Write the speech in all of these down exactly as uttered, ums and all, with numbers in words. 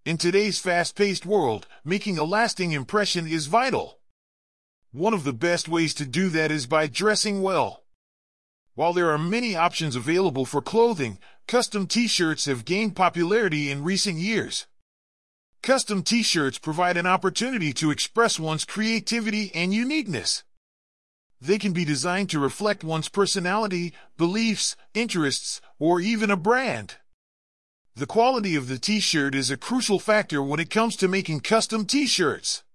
In today's fast-paced world, making a lasting impression is vital. One of the best ways to do that is by dressing well. While there are many options available for clothing, custom t-shirts have gained popularity in recent years. Custom t-shirts provide an opportunity to express one's creativity and uniqueness. They can be designed to reflect one's personality, beliefs, interests, or even a brand. The quality of the t-shirt is a crucial factor when it comes to making custom t-shirts.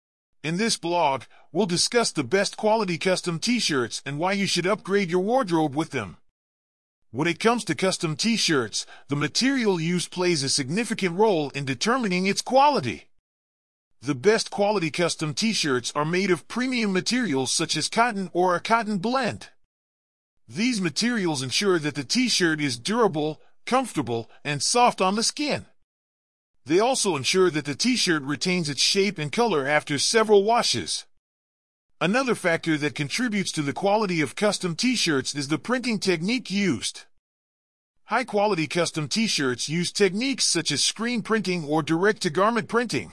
In this blog, we'll discuss the best quality custom t-shirts and why you should upgrade your wardrobe with them. When it comes to custom t-shirts, the material used plays a significant role in determining its quality. The best quality custom t-shirts are made of premium materials such as cotton or a cotton blend. These materials ensure that the t-shirt is durable, comfortable, and soft on the skin. They also ensure that the t-shirt retains its shape and color after several washes. Another factor that contributes to the quality of custom t-shirts is the printing technique used. High-quality custom t-shirts use techniques such as screen printing or direct-to-garment printing.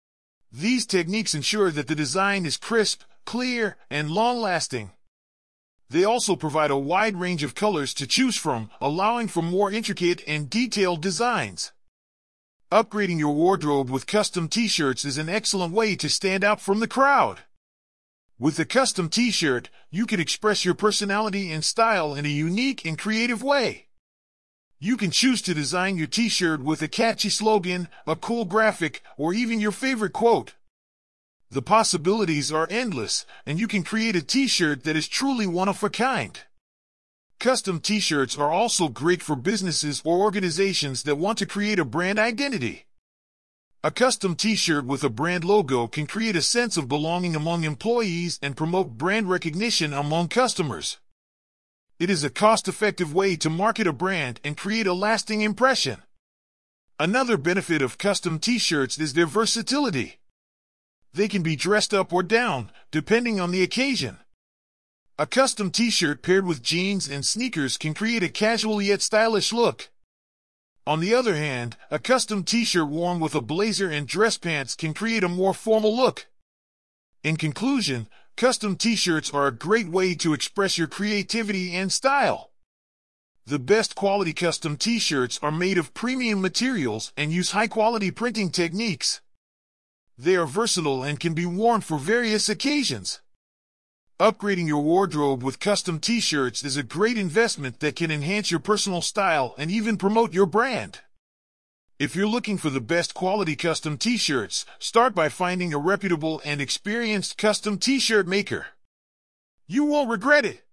These techniques ensure that the design is crisp, clear, and long-lasting. They also provide a wide range of colors to choose from, allowing for more intricate and detailed designs. Upgrading your wardrobe with custom t-shirts is an excellent way to stand out from the crowd. With a custom t-shirt, you can express your personality and style in a unique and creative way. You can choose to design your t-shirt with a catchy slogan, a cool graphic, or even your favorite quote. The possibilities are endless, and you can create a t-shirt that is truly one of a kind. Custom t-shirts are also great for businesses or organizations that want to create a brand identity. A custom t-shirt with a brand logo can create a sense of belonging among employees and promote brand recognition among customers. It is a cost-effective way to market a brand and create a lasting impression. Another benefit of custom t-shirts is their versatility. They can be dressed up or down, depending on the occasion. A custom t-shirt paired with jeans and sneakers can create a casual yet stylish look. On the other hand, a custom t-shirt worn with a blazer and dress pants can create a more formal look. In conclusion, custom t-shirts are a great way to express your creativity and style. The best quality custom t-shirts are made of premium materials and use high-quality printing techniques. They are versatile and can be worn for various occasions. Upgrading your wardrobe with custom t-shirts is a great investment that can enhance your personal style and even promote your brand. If you're looking for the best quality custom t-shirts, start by finding a reputable and experienced custom t-shirt maker. You won't regret it.